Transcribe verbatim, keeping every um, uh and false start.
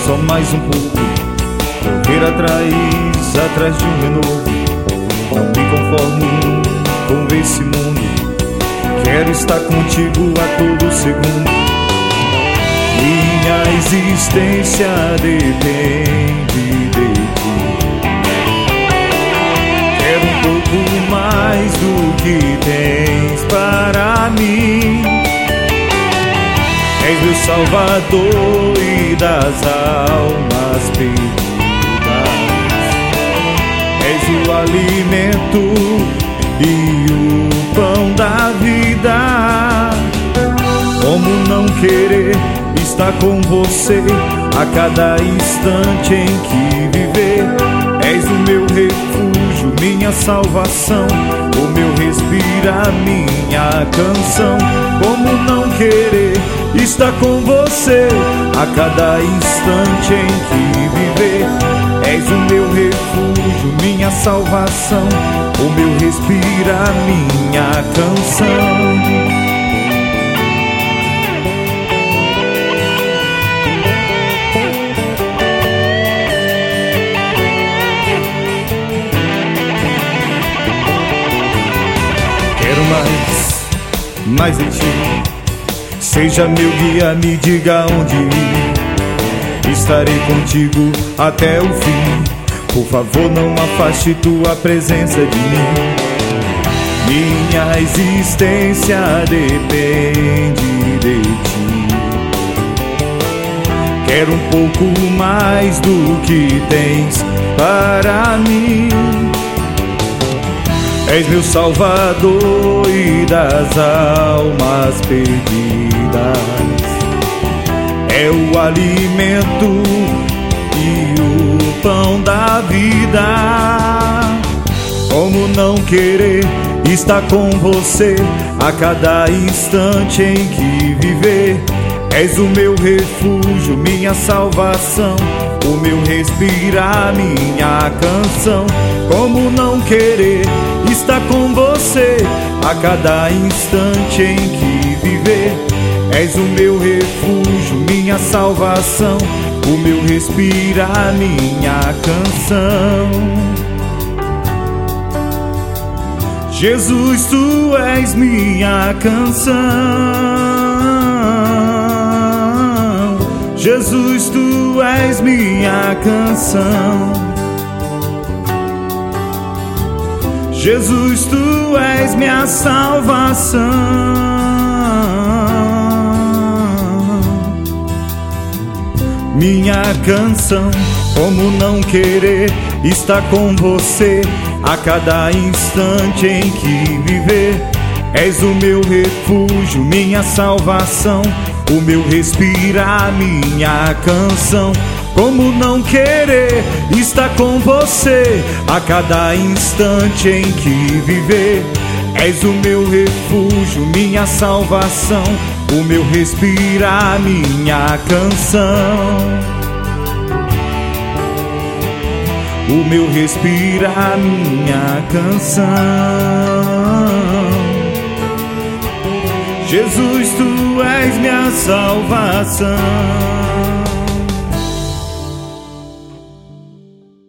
só mais um pouco, correr atrás, atrás de um renovo. Não me conformo com esse mundo, quero estar contigo a todo segundo. Minha existência depende de ti. Quero um pouco mais do que tens para mim. És meu Salvador e das almas perdidas. És o alimento e o pão da vida. Como não querer estar com você a cada instante em que viver? És o meu refúgio, minha salvação, o meu respirar, minha canção. Como não querer estar com você a cada instante em que viver? És o meu refúgio, minha salvação, o meu respirar, minha canção. Mais, mais de ti, seja meu guia, me diga onde ir. Estarei contigo até o fim. Por favor, não afaste tua presença de mim. Minha existência depende de ti. Quero um pouco mais do que tens para mim. És meu Salvador e das almas perdidas. É o alimento e o pão da vida. Como não querer estar com você a cada instante em que viver? És o meu refúgio, minha salvação, o meu respirar, minha canção. Como não querer estar com você a cada instante em que viver? És o meu refúgio, minha salvação, o meu respirar, minha canção. Jesus, tu és minha canção. Jesus, tu és minha canção. Jesus, tu és minha salvação. Minha canção. Como não querer estar com você a cada instante em que viver? És o meu refúgio, minha salvação, o meu respirar, minha canção. Como não querer estar com você a cada instante em que viver? És o meu refúgio, minha salvação, o meu respirar, minha canção. O meu respirar, minha canção. Jesus, tu és minha salvação.